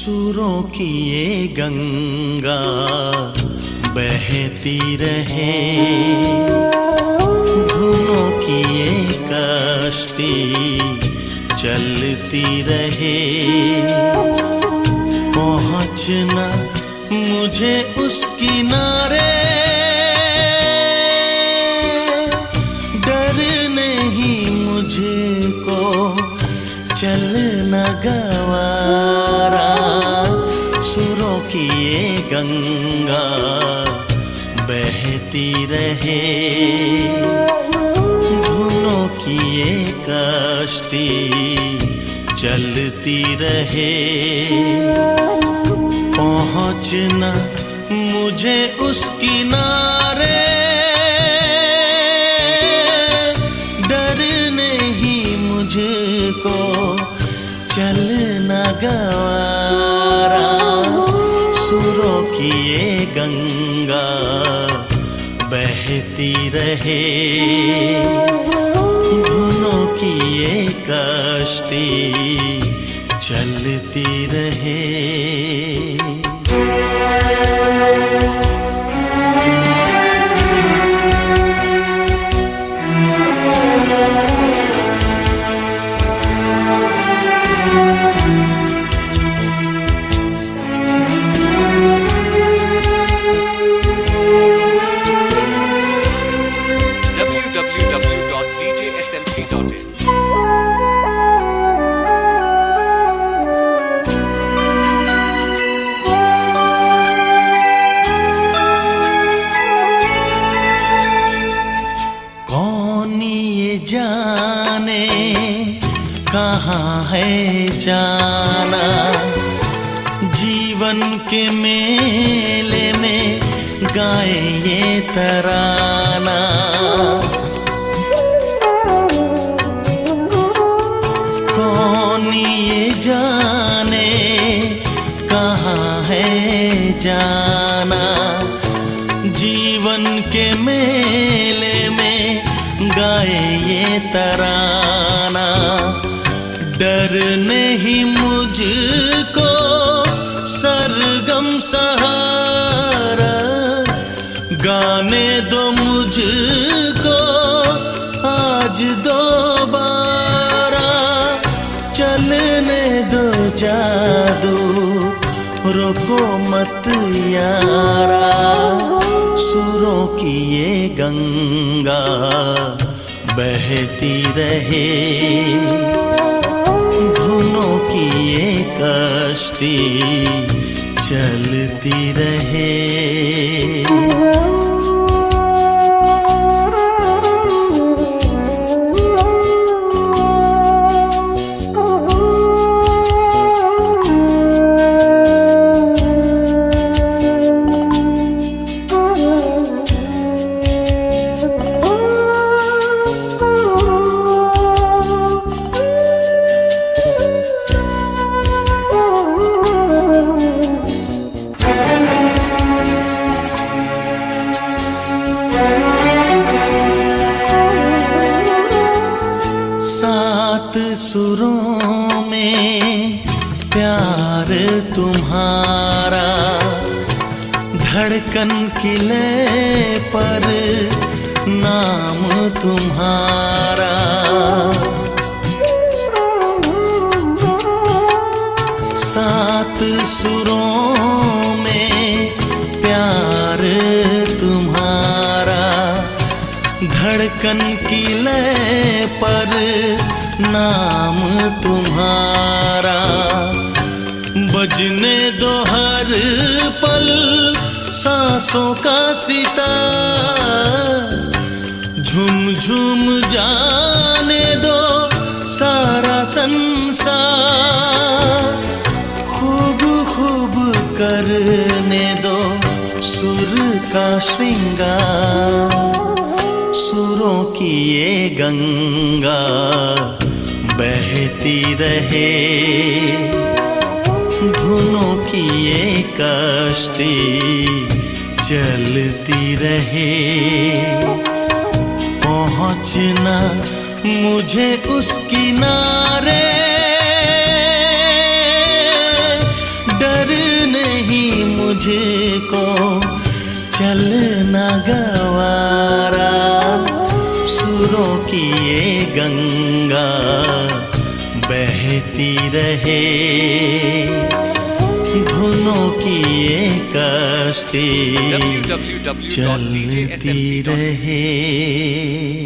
सुरों की ये गंगा बहती रहे, धुनों की ये कश्ती चलती रहे। पहुँचना मुझे उस किनारे, डर नहीं मुझको चलना गवारा। सुरों की ये गंगा बहती रहे, धुनों की ये कश्ती चलती रहे। पहुँचना मुझे उस किनारे, डर नहीं मुझको चलना गवारा। सुरों की ये गंगा बहती रहे, धुनों की ये कश्ती चलती रहे। जाने कहाँ है जाना, जीवन के मेले में गाए ये तराना। कौन ये जाने कहाँ है जाना, जीवन के मेले में गाए ये तराना। डर नहीं मुझको सरगम सहारा, गाने दो मुझको आज दोबारा। चलने दो जादू रोको मत यारा। सुरों की ये गंगा बहती रहे, धुनों की ये कश्ती चलती रहे। सात सुरों में प्यार तुम्हारा, धड़कन की लय पर नाम तुम्हारा। सात सुरों में प्यार तुम्हारा, धड़कन की लय पर नाम तुम्हारा। बजने दो हर पल सांसों का सितार, झूम झूम जाने दो सारा संसार। खूब खूब करने दो सुर का श्रृंगार। सुरों की ये गंगा बहती रहे, धुनों की ये कश्ती चलती रहे। पहुँचना मुझे उस किनारे, रहे, धुनों की ये कश्ती चलती रहे।